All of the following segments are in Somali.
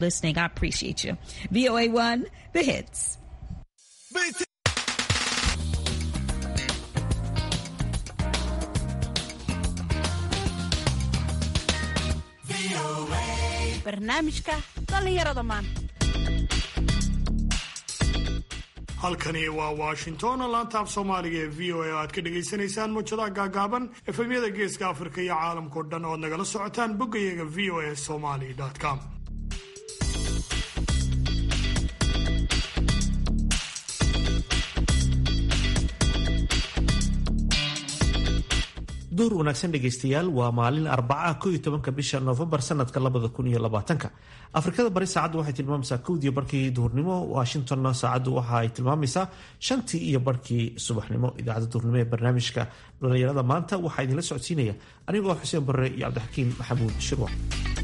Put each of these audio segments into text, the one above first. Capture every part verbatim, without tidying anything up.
listening. I appreciate you. V O A one, the hits. barnaamijka dhalinyarada maanta. halkani waa Washington, laanta af Soomaaliga ee V O A oo aad ka dhageysanaysaan mowjadaha gaagaaban efemyada geeska Afrika iyo caalamka oo dhan oo nagala socotaan boggayaga v o a somali dot com. duur wanaagsan dhegaystayaal, waa maalin arbaca kow iyo tobanka bisha Noofembar sanadka labada kun iyo labaatanka. Afrikada bari saacaddu waxay tilmaamaysaa kowdii barkii duhurnimo, Washingtonna saacaddu waxa ay tilmaamaysaa shantii iyo barkii subaxnimo. Idaacadda duhurnimo ee barnaamijka dhalinyarada maanta waxaa idinla socodsiinaya anigoo Xuseen Barre iyo Cabdixakiin Maxamuud Shirwac.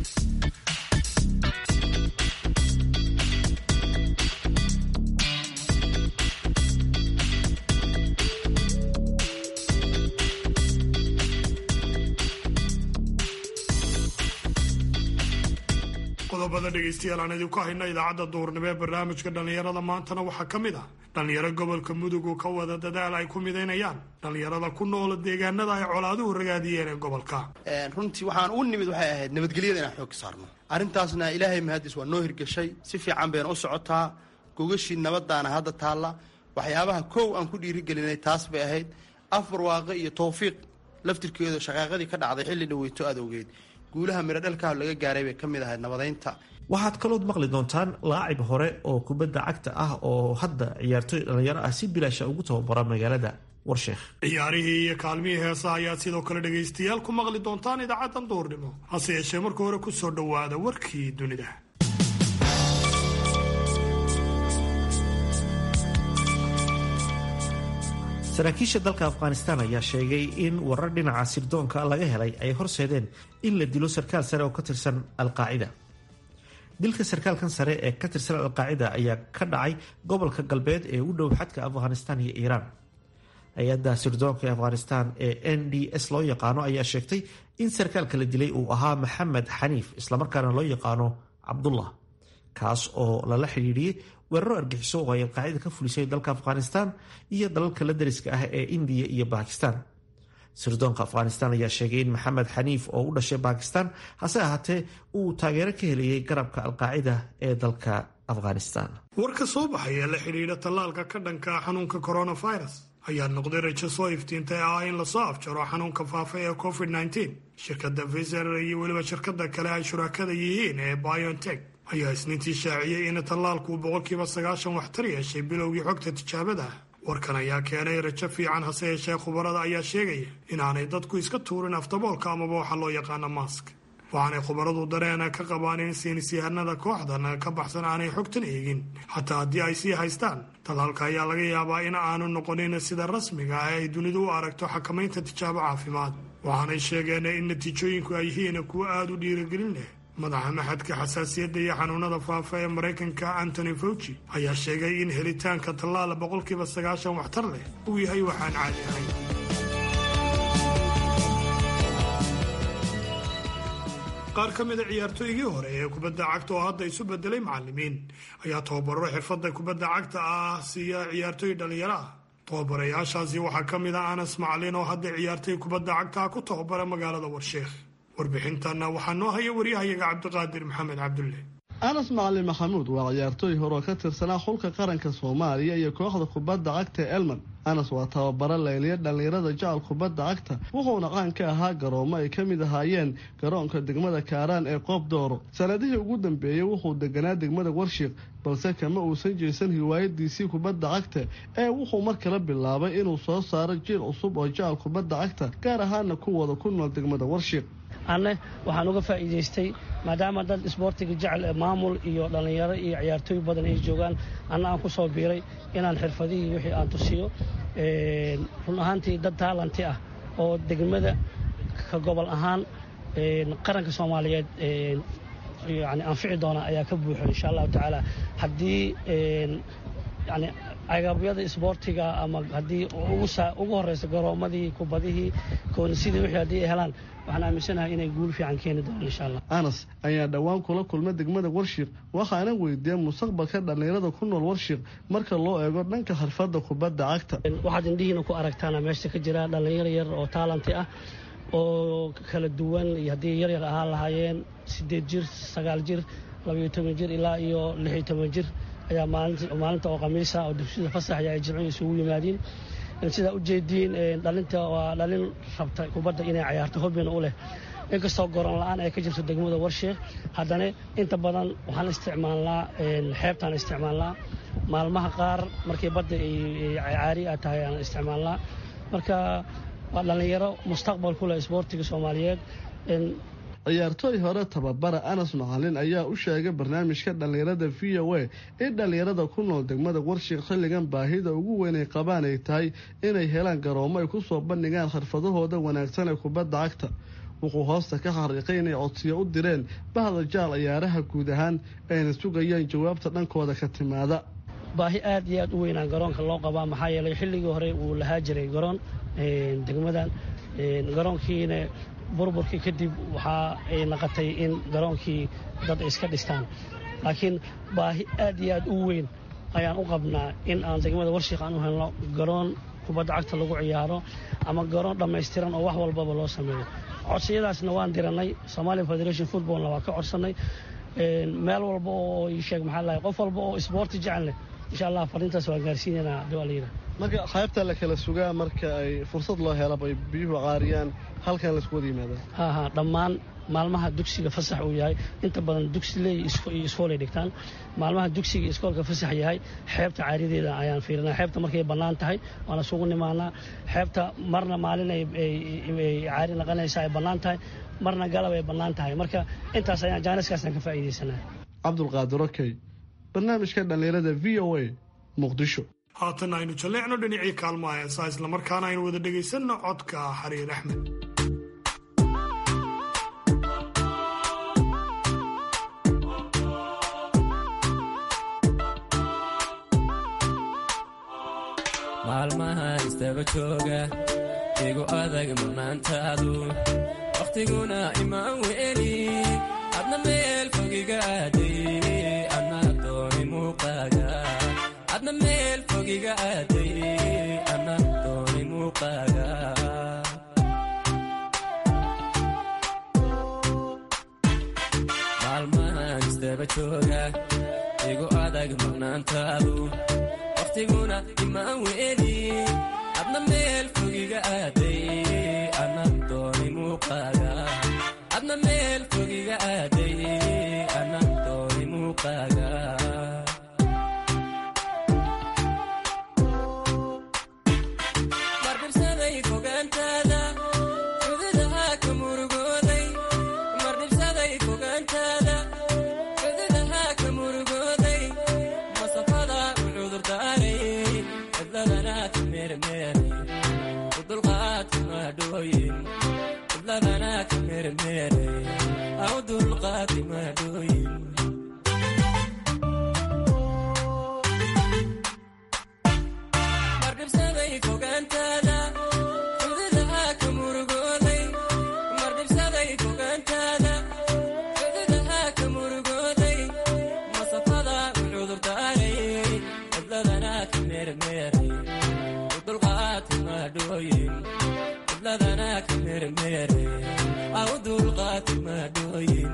qodobada dhegaystayaal aan idinku hayna idaacadda duhurnimo ee barnaamijka dhalinyarada maantana waxaa ka mid ah dhalinyaro gobolka mudug oo ka wada dadaal ay ku midaynayaan dhalinyarada ku nool deegaanada ay colaaduhu ragaadiyeen ee gobolka. runtii waxaan u nimid waxay ahayd nabadgelyada inaan xoog saarno. arrintaasna ilaahay mahadiis waa noo hirgashay, si fiican bayna u socotaa. gogashii nabadaana hadda taalla. waxyaabaha kow aan ku dhiirigelinay taas bay ahayd. afar waaqe iyo tawfiiq laftirkeedu shaqaaqadii ka dhacday xilli dhaweyto adowgeed guulaha miro dhalka laga gaaray bay ka mid ahayd nabadeynta. waxaad kaloo maqli doontaan laacib hore oo kubadda cagta ah oo hadda ciyaartoy dhalinyaro ah si bilaasha ugu tababara magaalada Warsheekh. ciyaarihii iyo kaalmihii heesaha ayaad sidoo kale dhegaystayaal ku maqli doontaan idaacaddan duhurnimo. hase yeeshee marka hore ku soo dhowaada warkii dunida. saraakiisha dalka Afghanistan ayaa sheegay in warar dhinaca sirdoonka laga helay ay horseedeen in la dilo sarkaal sare oo ka tirsan Al-Qaacida. dilka sarkaalkan sare ee ka tirsan Al-Qaacida ayaa ka dhacay gobolka galbeed ee u dhow xadka Afghanistan iyo Iiraan. hay-adda sirdoonka ee Afghanistan ee N D S loo yaqaano ayaa sheegtay in sarkaalka la dilay uu ahaa Maxamed Xaniif, islamarkaana loo yaqaano Cabdullah, kaas oo lala xidhiidhiyey weeraro argixiso oo ay Al-Qaacida ka fulisay dalka Afghanistan iyo dalalka la dariska ah ee Indiya iyo Bakistan. sirdoonka Afghanistan ayaa sheegay in Maxamed Xaniif oo u dhashay Bakistan hase ahaatee uu taageero ka helayay garabka Al-Qaacida ee dalka Afghanistan. warka soo baxay ee la xidhiidha tallaalka ka dhanka xanuunka coronavirus ayaa noqday rajo soo iftiintay ah in lasoo afjaro xanuunka faafa ee covid nineteen. shirkadda Pfizer iyo weliba shirkada kale ay shuraakada yihiin ee BioNTech ayaa isniintii shaaciyey in tallaalku boqolkiiba sagaashan waxtar yeeshay bilowgii xogta tijaabada. warkan ayaa keenay rajo fiican, hase yeeshee khubarada ayaa sheegaya inaanay dadku iska tuurin aftaboolka amaba waxa loo yaqaano mask. waxaanay khubaradu dareen ka qabaan in saynisyahanada kooxdan ka baxsan aanay xogtan eegin xataa haddii ay sii haystaan. tallaalka ayaa laga yaabaa in aanu noqonin sida rasmiga ah ay dunidu u aragto xakamaynta tijaabo caafimaad. waxaanay sheegeen in natiijooyinku ay yihiin kuwo aada u dhiirigelin leh. madaxa maxadka xasaasiyadda iyo xanuunada faafa ee Maraykanka Anthony Fauci ayaa sheegay in helitaanka tallaala boqolkiiba sagaashan waxtar leh uu yahay waxaan caadi ahayn. qaar ka mid a ciyaartooygii hore ee kubadda cagta oo hadda isu bedelay macallimiin ayaa tababaro xirfadda kubadda cagta ah siiya ciyaartooy dhalinyaro ah. tababarayaashaasi waxaa ka mid ah Anas Macalin oo hadda ciyaartooy kubadda cagta ku tababara magaalada Warsheekh. warbixintanna waxaa noo haya waryahayaga Cabdiqaadir Maxamed Cabdulle. Anas Macalin Maxamuud waa ciyaartooy hore oo ka tirsanaa xulka qaranka Soomaaliya iyo kooxda kubadda cagta ee Elman. Anas waa tababaro leeliya dhalinyarada jecel kubadda cagta, wuxuuna qaan ka ahaa garoomo ay ka mid ahaayeen garoonka degmada Kaaraan ee Qoob Dooro. sanadihii ugu dambeeyey wuxuu deganaa degmada Warsheekh, balse kama uusan jeesan hiwaayadiisii kubadda cagta ee wuxuu mar kale bilaabay inuu soo saaro jiil cusub oo jecel kubadda cagta, gaar ahaana kuwooda ku nool degmada Warsheekh. anne waxaan uga faa'iidaystay maadaama dad isboortiga jecel ee maamul iyo dhalinyaro iyo ciyaartooy badan ay joogaan, anna aan ku soo biiray inaan xirfadihii wixii aan tusiyo. run ahaantii dad taalanti ah oo degmada ka gobol ahaan qaranka Soomaaliyeed yani anfici doona ayaa ka buuxo insha allahu tacaala haddii yani agabyada isboortiga ama haddii ugu horeyso garoomadii kubadihii koonisidii wixii haddii ay helaan waxaan aaminsanahay inay guul fiican keeni doonaan insha allah. Anas ayaa dhawaan kula kulma degmada Warshiiq waxaana weydiiyay mustaqbalka dhalinyarada ku nool Warshiiq marka loo eego dhanka xirfadda kubadda cagta. waxaad indhihiina ku aragtaan meesha ka jira dhalinyaro yar oo talent ah oo kala duwan iyo haddii yar yar ahaan lahaayeen sideed jir sagaal jir laba iyo toban jir ilaa iyo lix iyo toban jir ayaa maalinta maalinta oo khamiisa oo dugsiga fasax ay jilcin isugu yimaadeen sida u jeediin dhalinta waa dhalin rabta kubadda inay ciyaarto hobina u leh inkastoo garoon la'aan ay ka jirto degmada Warshiiq haddana inta badan waxaan isticmaalnaa xeebtaan isticmaalnaa maalmaha qaar markii badda ay caari ah tahay aan isticmaalnaa marka waa dhalinyaro mustaqbal ku leh isboortiga Soomaaliyeed. ciyaartooy hore tababara Anas Macalin ayaa u sheegay barnaamijka dhalinyarada V O A in dhalinyarada ku nool degmada Warshiiq xilligan baahida ugu weyn ay qabaan ay tahay inay helaan garoomo ay ku soo bandhigaan xirfadahooda wanaagsan ee kubadda cagta. wuxuu hoosta ka xariiqay inay codsiyo u direen bahda jaal ciyaaraha guud ahaan ayna sugayaan jawaabta dhankooda ka timaada. baahi aad iyo aad u weynaan garoonka loo qabaa maxaa yeelay xilligii hore uu lahaa jiray garoon degmadan garoonkiina burburkii kadib waxa ay noqotay in garoonkii dad iska dhistaan laakiin baahi aad iyo aad u weyn ayaan u qabnaa in aan degmada Warshiiq aan u helno garoon kubadda cagta lagu ciyaaro ama garoon dhammaystiran oo wax walbaba loo sameeyo. codsiyadaasna waan diranay Somali Federation Footballna waa ka codsanay meel walba oo ay sheeg maxaa lahayd qof walba oo isboorti jecel leh insha Allah fariintaas waan gaarsiinaynaa dawladda. marka qaybta la kala sugaa marka ay fursad loo helo bay biyuhu qaariyaan halkan la isku wada yimaadaan. ha ha dhammaan maalmaha dugsiga fasax uu yahay inta badan dugsiga iyo iskoolay dhigtaan maalmaha dugsiga iyo iskoolka fasax yahay xeebta caarideeda ayaan fiirinaa xeebta markay bannaan tahay waana sugu nimaanaa xeebta marna maalin ay caari naqanaysaa ay bannaan tahay marna galab ay bannaan tahay marka intaas ayaan jaaniskaasaan ka faa'iidaysanaa. Cabdulqaadir Okey barnaamijka dhalinyarada V O A Muqdisho. haatan aynu jaleecno dhinacii kaalmaha heesaa islamarkaana aynu wada dhegaysanno codka Xariir Axmed. maalmaha istaba jooga igu adag manaantaadu waqtiguna imaan weeli adna meel fogiga aaday adna dooni muuqaaga adna meel fogiga aaday adna dooni muuqaaga maalmaha istaba jooga igu adag manaantaadu waqtiguna imaan weeli adna meel fogiga aaday adna dooni muuqaaga adna meel fogiga aaday adna dooni muuqaaga mardhibsaday fogaantaada xududaha ka murugooday mardhibsaday fogaantaada xududaha ka murugooday masafada cudurdaaray cidladana ka meermeeray udulqaadka maadhooyin cidladana ka meermeeray aw dulqaadka maadhooyin mardhibsaday fogaantaada xududaha ka murugooday mardhibsaday fogaantaada xududaha ka murugooday masafada cudurdaaray cidladana ka meermeeray udulqaadka maadhooyin cidladana ka meermeeray aw dulqaadka maadhooyin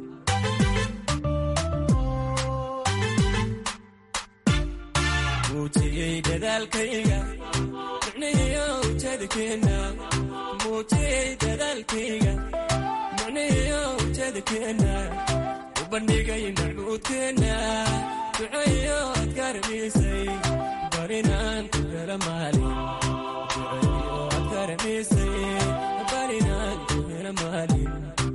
muujiyey dadaalkayga micnihiyo ujeedkeena muujiyey dadaalkayga micnihiyo ujeedkeena u bandhigay macbuudkeena duceeyo aad garamisay barinaan ku hela maalin duceeyo aad garamisay barinaan ku hela maalin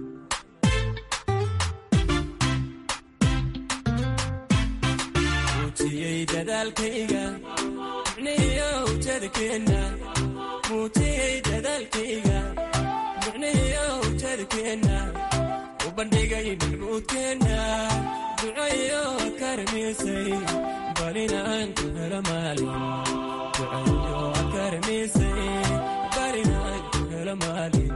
muujiyey dadaalkayga micnihiyo ujeedkeena muujiyey dadaalkayga micnihiyo ujeedkeena u bandhigay macbuudkeena duceeyo aad garamisay balinaan ku helo maalin ducayo akarmisay balinaan ku helo maalin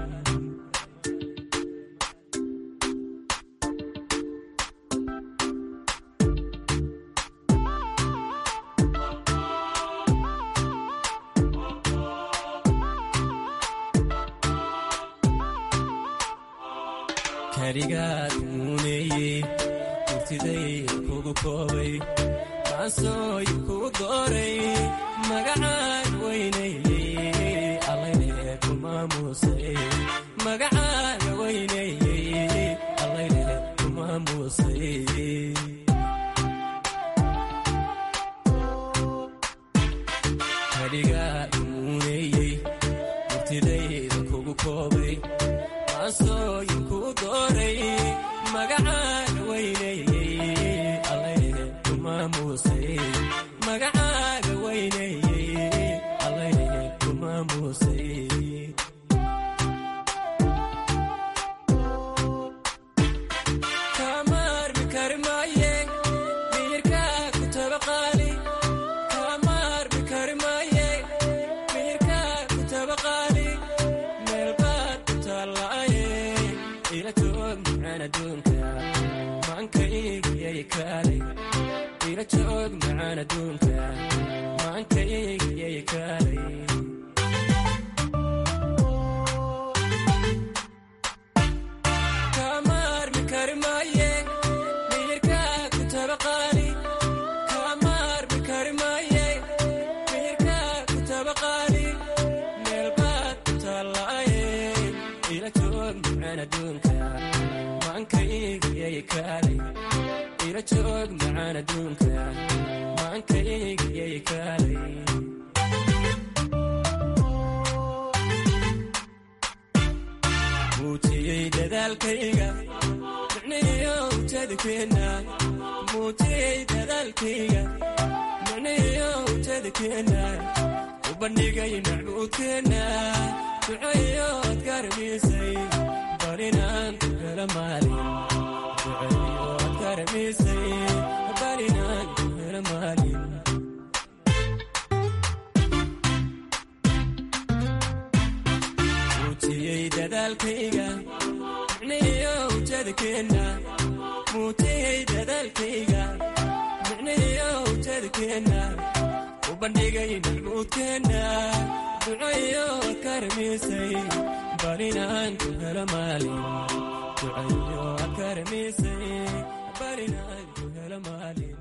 karigaad muuneeyey urtiday kugu koobay maansooy kugu dooray magacaan weynayey allayle ku maamuusay magacaaga weynayey allayle ku maamuusay karigaad muuneeyey urtidayda kugu koobay maansooy kugu dooray magacaan weynayey allayle ku maamuusay magacaaga weynayey allayle ku maamuusay kamaarmi kari maaye miyirkaa ku tabaqaali kamaarmi kari maaye miyirkaa ku tabaqaali meelbaad ku taallaaye ila joog macaan adduunka maankaygyay kaalay ila joog macaan adduunka maankaygyay kaalay kamaarmi kari maaye miyirkaa ku tabaqaali kamaarmi kari maaye miyirkaa ku tabaqaali meelbaad ku taallaaye ila joog macaan adduunka maankaygyay kaalay ila joog macaan adduunka maankaygyay kaalay muutiyey dadaalkayga micnihiyo ujeedkeenna muutiyey dadaalkayga micnihiyo ujeedkeenna u bandhigay macbuudkeenna ducayo ad garmisay balinaan ku helo maalin ducayo ad garmisay balinaan ku helo maalin muutiyey dadaalkayga micnihiyo ujeedkeenna muutiyey dadaalkayga micnihiyo ujeedkeenna u bandhigay macbuudkeenna ducayo ad garmisay balinaan ku helo maalin ducayo ad garmisay balinaan ku helo maalin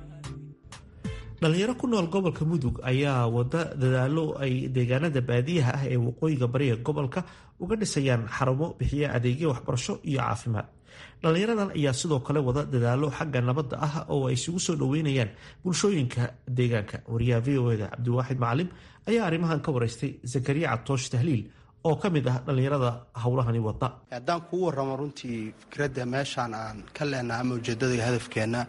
dhalinyaro ku nool gobolka mudug ayaa wada dadaalo ay deegaanada baadiyaha ah ee waqooyiga bariga gobolka uga dhisayaan xarumo bixiya adeegyo waxbarasho iyo caafimaad. dhalinyaradan ayaa sidoo kale wada dadaalo xagga nabadda ah oo ay isugu soo dhaweynayaan bulshooyinka deegaanka. wariyaha v o eda cabdiwaaxid macalim ayaa arrimahan ka waraystay zakariya cabtoosh tahliil oo ka mid ah dhalinyarada howlahani wada. haddaan kuu warramo runtii fikradda meeshaan aan ka leenaha ama ujeeddada iyo hadafkeenna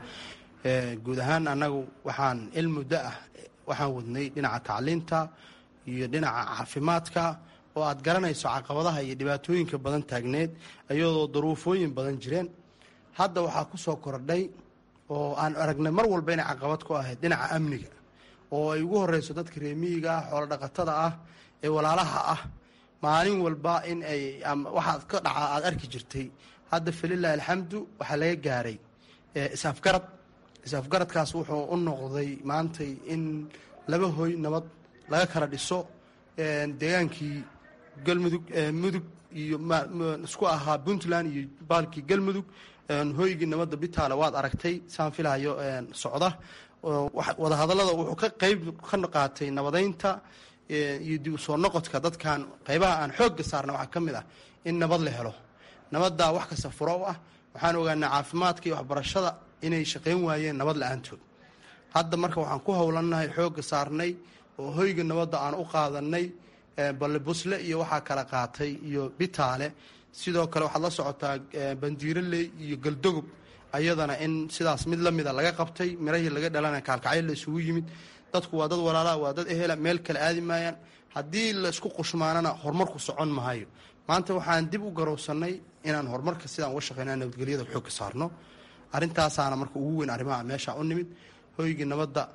guud ahaan annagu waxaan il muddo ah waxaan wadnay dhinaca tacliinta iyo dhinaca caafimaadka oo aad garanayso caqabadaha iyo dhibaatooyinka badan taagneed iyadoo duruufooyin badan jireen. hadda waxaa ku soo kordhay oo aan aragnay mar walba inay caqabad ku ahayd dhinaca amniga oo ay ugu horeyso dadka reemiyiga ah xoolo dhaqatada ah ee walaalaha ah maalin walba in ay waxaad ka dhaca aad arki jirtay. hadda falilaahi alxamdu waxaa laga gaaray is-afgarad is-afgaradkaas wuxuu u noqday maantay in laba hoy nabad laga kala dhiso deegaankii galmudug mudug iyo isku ahaa puntland iyo baalkii galmudug hoygii nabadda bitaale waad aragtay saan filahayo socda. wadahadallada wuxuu ka qayb ka qaatay nabadeynta iyo dib u soo noqodka dadkan qaybaha aan xoogga saarna waxaa ka mid ah in nabad la helo. nabaddaa wax kasta furo u ah. waxaan ogaanaa caafimaadka iyo waxbarashada inay shaqayn waayeen nabad la-aantood. hadda marka waxaan ku howlannahay xoogga saarnay oo hoyga nabadda aan u qaadanay balle busle iyo waxaa kala qaatay iyo bitaale. sidoo kale waxaad la socotaa bandiiroley iyo galdogob ayadana in sidaas mid la mida laga qabtay mirahii laga dhalana kaalkacyo la isugu yimid. dadku waa dad walaalaha waa dad ehela meel kale aadi maayaan. haddii la isku qushmaanana horumarku socon mahayo. maanta waxaan dib u garowsanay inaan horumarka sidaan uga shaqeyna nabadgelyada xoogga saarno. arrintaasaana marka ugu weyn arrimaha meesha u nimid. hoygii nabadda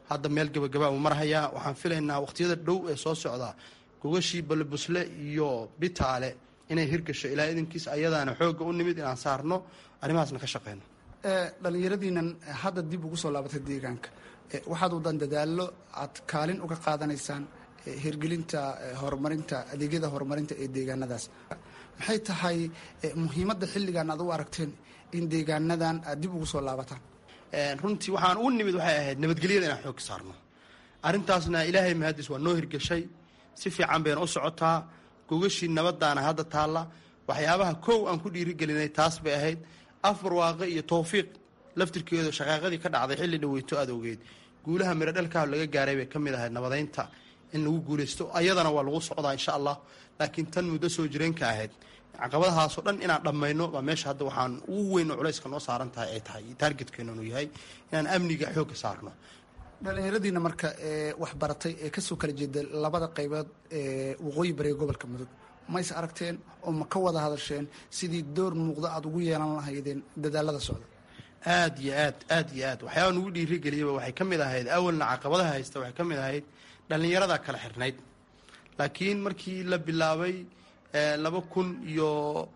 hadda meel gabagabaa uu marhayaa. waxaan filaynaa waqtiyada dhow ee soo socdaa gogashii balebusle iyo bitaale inay hirgasho ilaa idinkiis ayadaana xoogga u nimid inaan saarno arrimahaasna ka shaqeyno. dhalinyaradiinan hadda dib ugu soo laabatay deegaanka waxaad wadan dadaallo aad kaalin uga qaadanaysaan hirgelinta horumarinta adeegyada horumarinta ee deegaanadaas. maxay tahay muhiimadda xilligan aad u aragteen in deegaanadan aad dib ugu soo laabataan? runtii waxaan u nimid waxay ahayd nabadgelyada inaan xoog saarno. arrintaasna ilaahay mahadis waa noo hirgashay, si fiican bayna u socotaa. gogashii nabadaana hadda taalla. waxyaabaha kow aan ku dhiirigelinay taas bay ahayd. afbarwaaqe iyo towfiiq laftirkeedu shaqaaqadii ka dhacday xilli dhaweyto aad ogeed guulaha miradhalkaa laga gaaray bay ka mid ahayd nabadeynta in lagu guulaysto. ayadana waa lagu socdaa insha allah. laakiin tan muddo soo jireenka ahayd caqabadahaasoo dhan inaan dhammayno waa meesha hadda waxaan ugu weyn oo culayska noo saaran tahay ay tahay taargetkeennu inuu yahay inaan amniga xoogga saarno. dhalinyaradiina marka wax baratay ee kasoo kala jeeda labada qaybood ee waqooyi bariga gobolka mudug mays aragteen oo ma ka wada hadasheen sidii door muuqda aada ugu yeelan lahaydeen dadaalada socda? aad iyo aad aad iyo aad waxyaaba nugu dhiirigeliyaba waxay ka mid ahayd awalna caqabadaha haysta waxay ka mid ahayd dhallinyarada kala xirnayd. laakiin markii la bilaabay laba kun iyo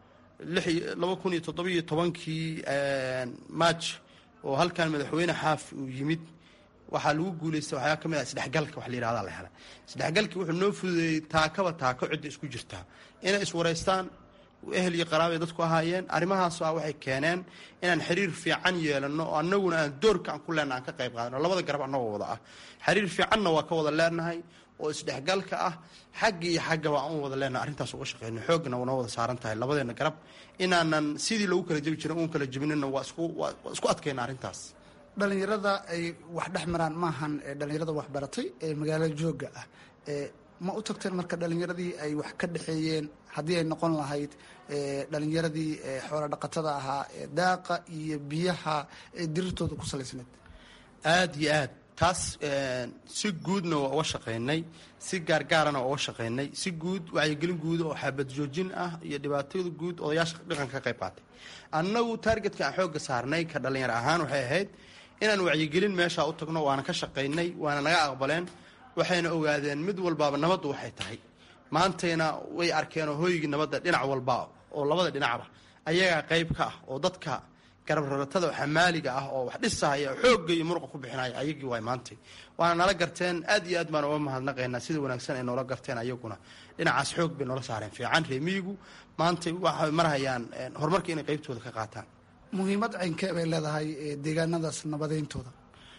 laba kun iyo toddobiyo tobankii march oo halkan madaxweyne xaaf uu yimid waxaa lagu guulaystay waxyaa ka mid ah isdhexgalka wax la yihahdaa la helay. isdhexgalkii wuxuu noo fududeeyey taakaba taako cidda isku jirtaa inay iswareystaan. ehel iyo qaraabay dadku ahaayeen. arrimahaas a waxay keeneen inaan xiriir fiican yeelano oo annaguna aan doorka aan ku leenaha aan ka qayb qaadano. labada garab annagoo wada ah xiriir fiicanna waa ka wada leenahay oo isdhexgalka ah. xagga iyo xaggaba aan u wada leenahay arrintaas uga shaqeyno. xoogna noo wada saaran tahay labadeena garab inaanan sidii lagu kala jebi jirin uun kala jebinina waa isku waa isku adkayna arrintaas. dhalinyarada ay wax dhex maraan maahan dhalinyarada wax baratay ee magaalada jooga ah. ma u tagteen marka dhalinyaradii ay wax ka dhexeeyeen haddii ay noqon lahayd dhalinyaradii xoola dhaqatada ahaa ee daaqa iyo biyaha ee dirirtooda ku salaysneed? aad iyo aad taas si guudna waa uga shaqeynay, si gaargaarana waa uga shaqeynay. si guud wacyigelin guud oo xabad joojin ah iyo dhibaatada guud odayaasha dhaqanka ka qayb qaatay. annagu taargetka aan xoogga saarnay ka dhalinyaro ahaan waxay ahayd inaan wacyigelin meeshaa u tagno. waana ka shaqaynay, waana naga aqbaleen. waxayna ogaadeen mid walbaaba nabaddu waxay tahay. maantayna way arkeen oo hooygii nabadda dhinac walba oo labada dhinacba ayagaa qayb ka ah oo dadka garabraratada oo xamaaliga ah oo wax dhisahaya xoogga iyo muruqa ku bixinaya ayagii waay maantay. waana nala garteen. aad iyo aad baan uga mahadnaqaynaa sida wanaagsan ay noola garteen. ayaguna dhinacaas xoog bay noola saareen fiican. reemiyigu maantay waxay marhayaan horumarka inay qaybtooda ka qaataan. muhiimad caynkee bay leedahay deegaanadaas nabadayntooda?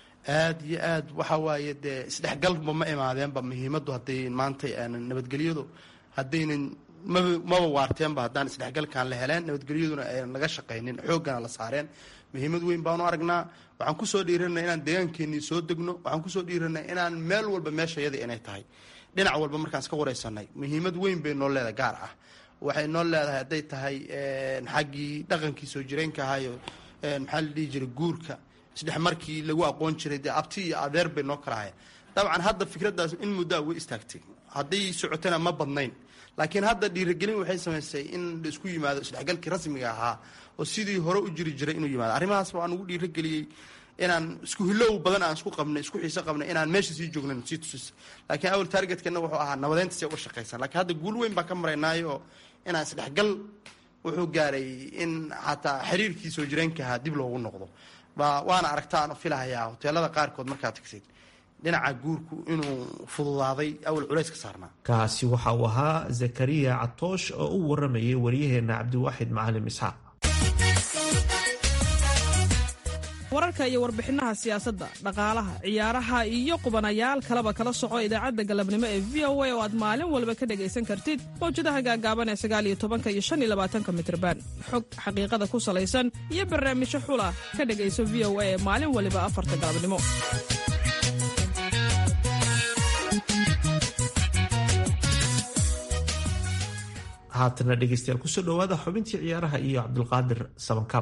aad iyo aad waxa waaye dee isdhexgalba ma imaadeenba muhiimaddu hadday maantay nabadgelyadu haddaynan maba maba waarteenba haddaan isdhexgalkaan la heleen nabadgelyaduna aynan laga shaqaynin xooggana la saareen. muhiimad weyn baanu aragnaa. waxaan kusoo dhiiranay inaan deegaankeenii soo degno. waxaan kusoo dhiiranay inaan meel walba meeshayadii inay tahay dhinac walba markaan iska wareysanay muhiimad weyn bay noo leedahay gaar ah. waxay noo leedahay hadday tahay xaggii dhaqankii soo jireenka ahayo maxaa la dhihi jiray guurka isdhex markii lagu aqoon jiray dee abti iyo adeer bay noo kala ahayn. dabcan hadda fikraddaas in muddoa way istaagtay. hadday socotana ma badnayn. laakiin hadda dhiirigelin waxay samaysay in la isku yimaado isdhexgalkii rasmiga ahaa oo sidii hore u jiri jiray inuu yimaado. arrimahaas waan ugu dhiirigeliyey inaan isku hilow badan aan isku qabnay isku xiise qabnay inaan meesha sii joognan sii tusis. laakiin awal taargetkana wuxuu ahaa nabadeynta si uga shaqaysan. laakiin hadda guul weyn baan ka maraynaayo oo inaan isdhexgal wuxuu gaaray in xataa xiriirkii soo jireenka ahaa dib loogu noqdo. waana aragtaan filahayaa hoteelada qaarkood markaad tagsid dhinaca guurku inuu fududaaday awal culays ka saarnaa. kaasi waxa uu ahaa zakariya catoosh oo u waramayay waryaheena cabdiwaaxid macalim isxaaq. wararka iyo warbixinaha siyaasadda, dhaqaalaha, ciyaaraha iyo qubanayaal kaleba kala soco idaacadda galabnimo ee v o a oo aad maalin walba ka dhegaysan kartid mawjadaha gaagaaban ee sagaal iyo tobanka iyo shan iyo labaatanka mitrban. xog xaqiiqada ku salaysan iyo barnaamijyo xula ka dhegayso v o a ee maalin waliba afarta galabnimo. haatana dhegaystayaal kusoo dhowaada xubintii ciyaaraha iyo cabdulqaadir sabankaab.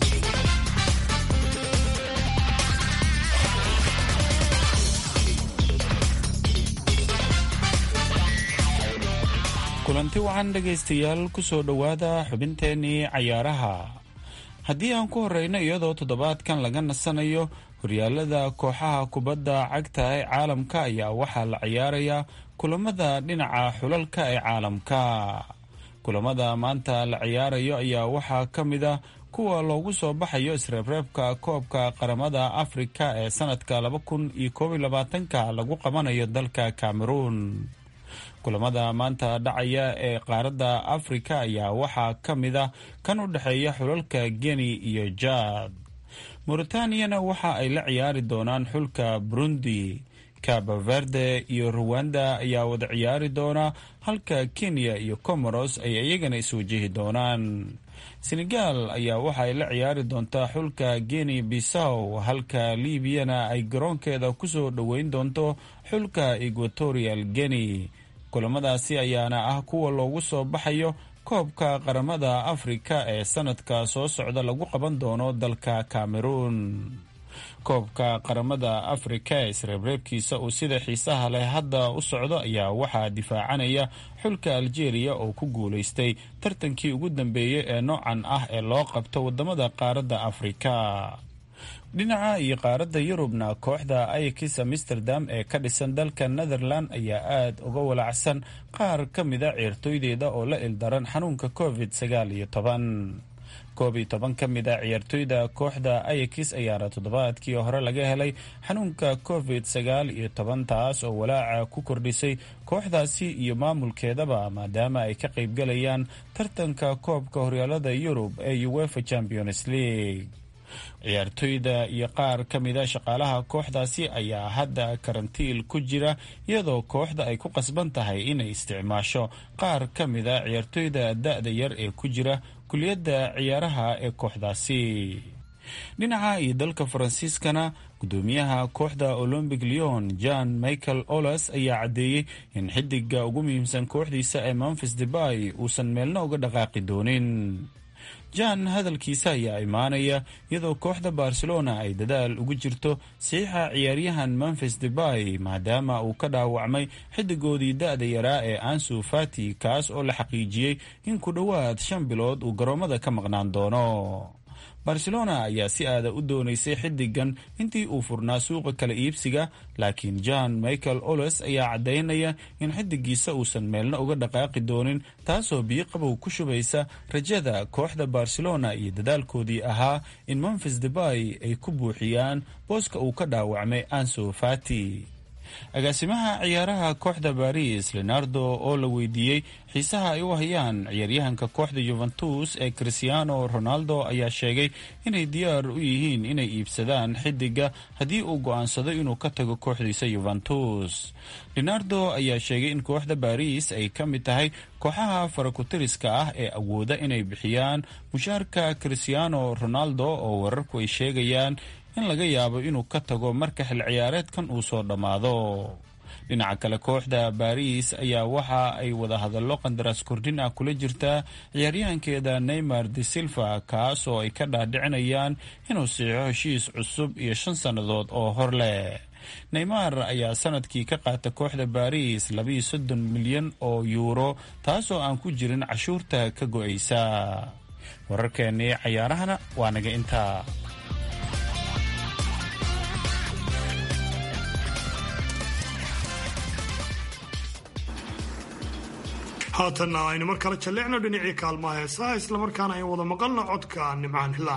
kulanti wacan dhegaystayaal kusoo dhowaada xubinteenii cayaaraha. haddii aan ku horeyno iyadoo toddobaadkan laga nasanayo horyaalada kooxaha kubadda cagta ee caalamka ayaa waxaa la ciyaarayaa kulamada dhinaca xulalka ee caalamka. kulamada maanta la ciyaarayo ayaa waxaa ka mid ah kuwa loogu soo baxayo isreebreebka koobka qaramada afrika ee sanadka laba kun iyo koob iyo labaatanka lagu qabanayo dalka Cameroon. kulamada maanta dhacaya ee qaaradda Afrika ayaa waxaa ka mid ah kan u dhexeeya xulalka Guinea iyo Chad. Mauritaniana waxa ay la ciyaari doonaan xulka Burundi. Cabo Verde iyo Rwanda ayaa wada ciyaari doona, halka Kenya iyo Comoros ay iyagana iswajihi doonaan. Senegal ayaa waxa ay la ciyaari doontaa xulka Guinea Bissau, halka Libyana ay garoonkeeda kusoo dhoweyn doonto xulka Equatorial Guinea. kulamadaasi ayaana ah kuwa loogu soo baxayo koobka qaramada Afrika ee sanadka soo socda lagu qaban doono dalka Cameroon. koobka qaramada Afrika ee isreebreebkiisa uu sida xiisaha leh hadda u socdo ayaa waxaa difaacanaya xulka Algeria oo ku guulaystay tartankii ugu dambeeyay ee noocan ah ee loo qabto wadamada qaaradda Afrika. dhinaca iyo qaaradda Yurubna kooxda Ajax Amsterdam ee ka dhisan dalka Netherland ayaa aad uga walacsan qaar ka mid a ciyaartooydeeda oo la ildaran xanuunka covid sagaal iyo toban. koob iyo toban ka mid a ciyaartooyda kooxda Ajax ayaana toddobaadkii hore laga helay xanuunka covid sagaal iyo toban, taas oo walaaca ku kordhisay kooxdaasi iyo maamulkeedaba maadaama ay ka qaybgalayaan tartanka koobka horyaalada Yurub ee UEFA Champions League. ciyaartooyda iyo qaar ka mid a shaqaalaha kooxdaasi ayaa hadda karantiil ku jira, iyadoo kooxda ay ku qasban tahay inay isticmaasho qaar ka mid a ciyaartooyda da-da yar ee ku jira kuliyadda ciyaaraha ee kooxdaasi. dhinaca iyo dalka Faransiiskana gudoomiyaha kooxda Olympic Lyon Jean Michael Aulas ayaa caddeeyey in xidiga ugu muhiimsan kooxdiisa ee Memphis Depay uusan meelna uga dhaqaaqi doonin. Jan hadalkiisa ayaa imaanaya iyadoo kooxda Barcelona ay dadaal ugu jirto saxiixa ciyaaryahan Memphis Depay maadaama uu ka dhaawacmay xidigoodii da-da yaraa ee Ansu Fati, kaas oo la xaqiijiyey in ku dhowaad shan bilood uu garoomada ka maqnaan doono. Barcelona ayaa si aada u doonaysay xidigan intii uu furnaa suuqa kala iibsiga, laakiin Jean Michael Aulas ayaa caddaynaya in xidigiisa uusan meelna uga dhaqaaqi doonin, taasoo biyo qabow ku shubaysa rajada kooxda Barcelona iyo dadaalkoodii ahaa in Memphis Depay ay ku buuxiyaan booska uu ka dhaawacmay Ansu Fati. agaasimaha ciyaaraha kooxda Paris Leonardo oo la weydiiyey xiisaha ay u hayaan ciyaaryahanka kooxda Juventus ee Cristiano Ronaldo ayaa sheegay inay diyaar u yihiin inay iibsadaan xidiga haddii uu go'aansado inuu ka tago kooxdiisa Juventus. Leonardo ayaa sheegay in kooxda Paris ay ka mid tahay kooxaha farakutiriska ah ee awooda inay bixiyaan mushaarka Cristiano Ronaldo oo wararku ay sheegayaan in laga yaabo inuu ka tago marka xil ciyaareedkan uu soo dhammaado. dhinaca kale kooxda Paris ayaa waxa ay wada hadallo qandaraas kordhin ah kula jirtaa ciyaaryahankeeda Neymar de Silva, kaas oo ay ka dhaadhicinayaan inuu saxiixo heshiis cusub iyo shan sannadood oo hor leh. Neymar ayaa sanadkii ka qaata kooxda Paris labiyo soddon milyan oo yuuro, taasoo aan ku jirin cashuurta ka go'aysa. wararkeennii cayaarahana waa naga intaa. haatanna aynu mar kale jalleecno dhinacii kaalmaha heesaha islamarkaana aynu wada maqalno codka nimcaan hilaac.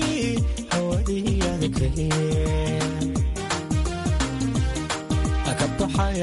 Hawadii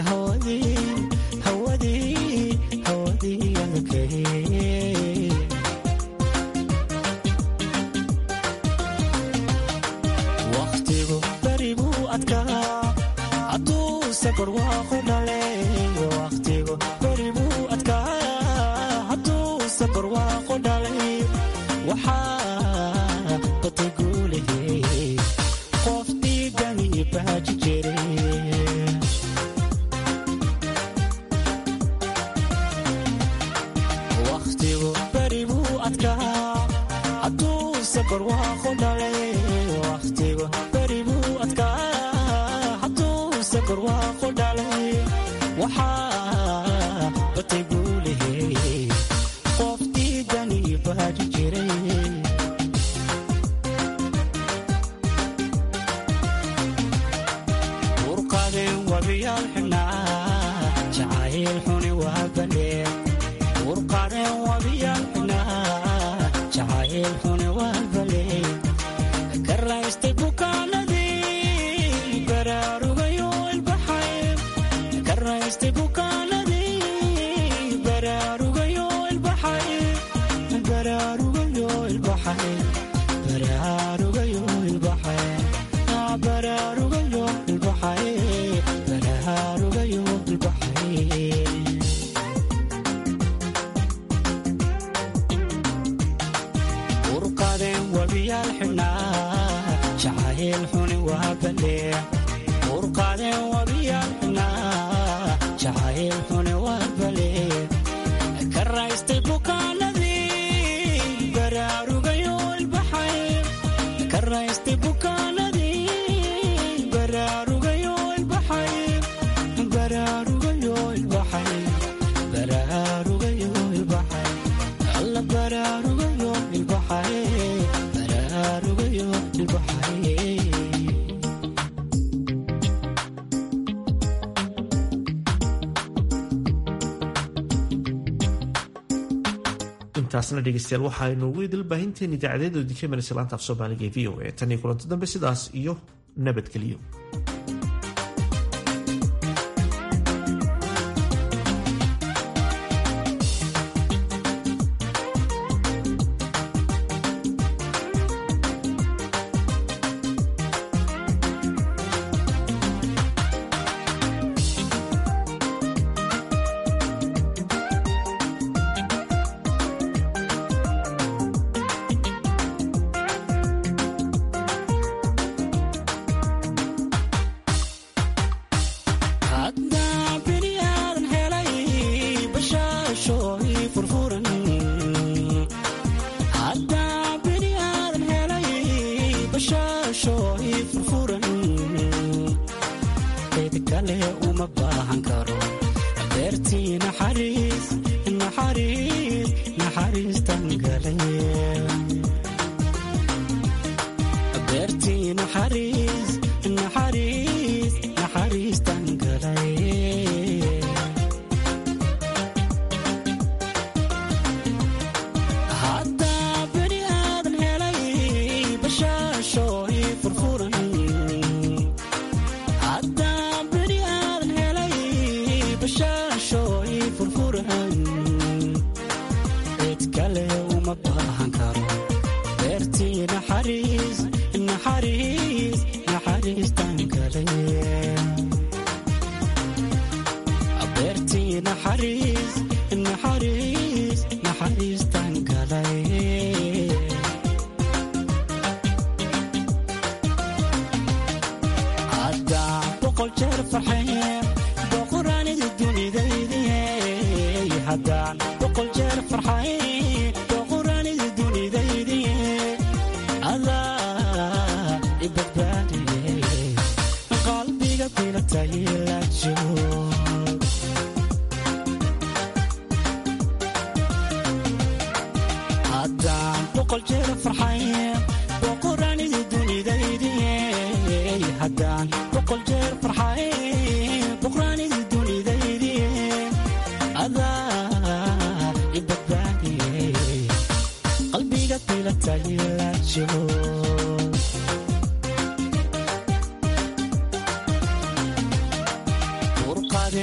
intaasna dhegeystayaal waxaaynu ugu idil baahinteen idaacadeedoodii ka imanaysa laanta af soomaaliga ee v o a tan iyo kulanti dambe sidaas iyo nabadgelyo.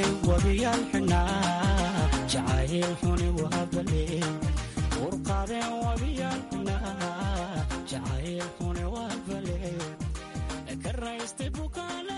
wabiyaal xunaa jacayl xuni waabale urqaadeen wabiyaal xunaa jacayl xuni waabale ka raystay bukaale